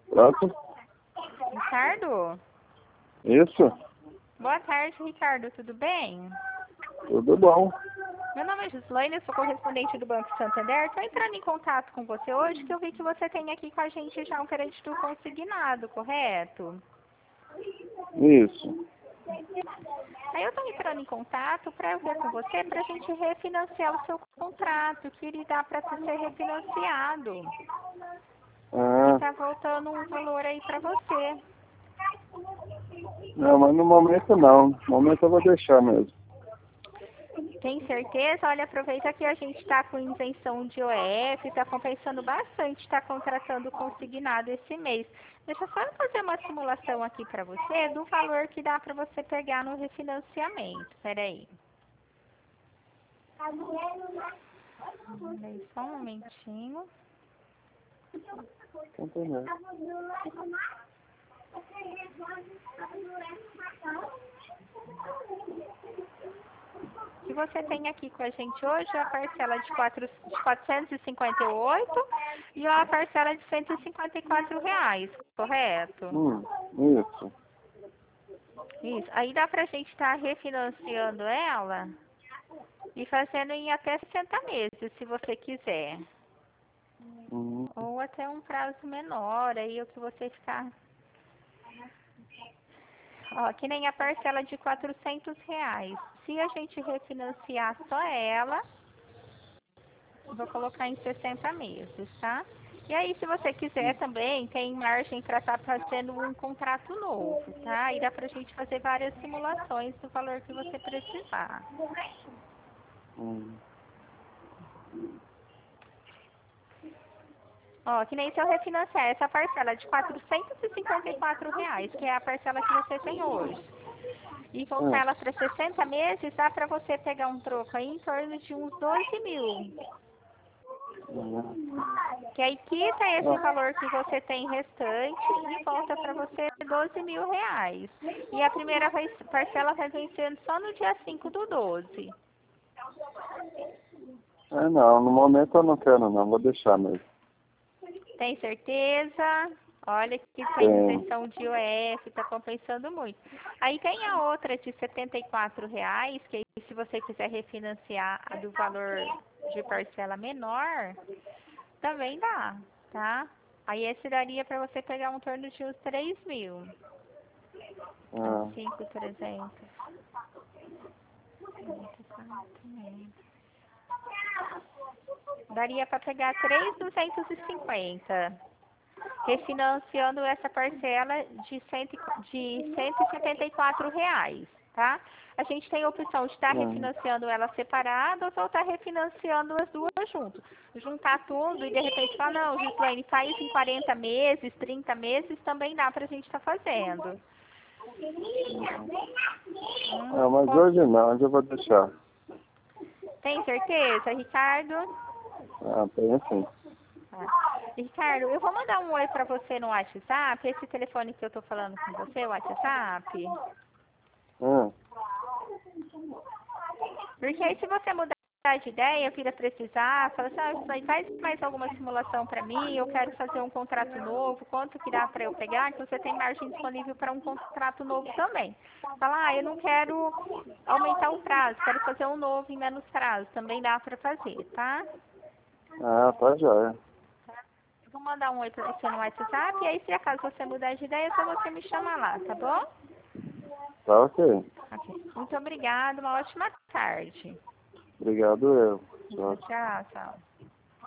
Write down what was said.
Pronto? Ricardo? Isso? Boa tarde, Ricardo. Tudo bem? Tudo bom. Meu nome é Gislaine, eu sou correspondente do Banco Santander. Estou entrando em contato com você hoje, que eu vi que você tem aqui com a gente já um crédito consignado, correto? Isso. Aí eu estou entrando em contato para ver com você para a gente refinanciar o seu contrato, que ele dá para ser refinanciado. E Ah, está voltando um valor aí para você. não, mas no momento não. No momento eu vou deixar mesmo. Tem certeza? Olha, aproveita que a gente está com isenção de OF, está compensando bastante, está contratando consignado esse mês. Deixa eu só fazer uma simulação aqui para você do valor que dá para você pegar no refinanciamento. Peraí. Peraí, só um momentinho. Entendeu? Que você tem aqui com a gente hoje a parcela de 458 e a parcela de R$ 154, correto? Isso. Isso. Aí dá pra gente estar refinanciando ela e fazendo em até 60 meses, se você quiser. Ou até um prazo menor, aí o que você ficar. Ó, que nem a parcela de R$ 400. Se a gente refinanciar só ela, vou colocar em 60 meses, tá? E aí, se você quiser também, tem margem para estar fazendo um contrato novo, tá? E dá pra gente fazer várias simulações do valor que você precisar. Ó, que nem se eu refinanciar essa parcela de R$ 454, que é a parcela que você tem hoje, e voltar ela para 60 meses, dá para você pegar um troco aí em torno de uns 12 mil. Que aí quita esse valor que você tem restante e volta para você R$ 12.000. E a primeira parcela vai vencendo só no dia 5/12. Não, no momento eu não quero não, vou deixar mesmo. Tem certeza? Olha que tem isenção de IOF, está compensando muito. Aí tem a outra de R$ 74, que aí, se você quiser refinanciar a do valor de parcela menor, também dá, tá? Aí esse daria para você pegar um torno de uns 3 mil. 5.300. Daria para pegar 3.250. Refinanciando essa parcela de R$ 174, tá? A gente tem a opção de estar refinanciando elas separadas ou estar refinanciando as duas juntas. Juntar tudo e de repente falar, não, Gislaine, faz em 40 meses, 30 meses, também dá pra gente estar fazendo. Mas hoje não, hoje eu vou deixar. Tem certeza, Ricardo? Tenho sim. Ricardo, eu vou mandar um oi pra você no WhatsApp, esse telefone que eu tô falando com você, o WhatsApp. Porque aí se você mudar de ideia, vir a precisar, fala assim, faz mais alguma simulação para mim, eu quero fazer um contrato novo, quanto que dá para eu pegar, que você tem margem disponível para um contrato novo também. Fala, eu não quero aumentar o prazo, quero fazer um novo em menos prazo, também dá para fazer, tá? Tá joia. Eu vou mandar um oi para você no WhatsApp, e aí se acaso você mudar de ideia, é só você me chamar lá, tá bom? Tá ok. Muito obrigada, uma ótima tarde. Obrigado eu. Tchau, tchau.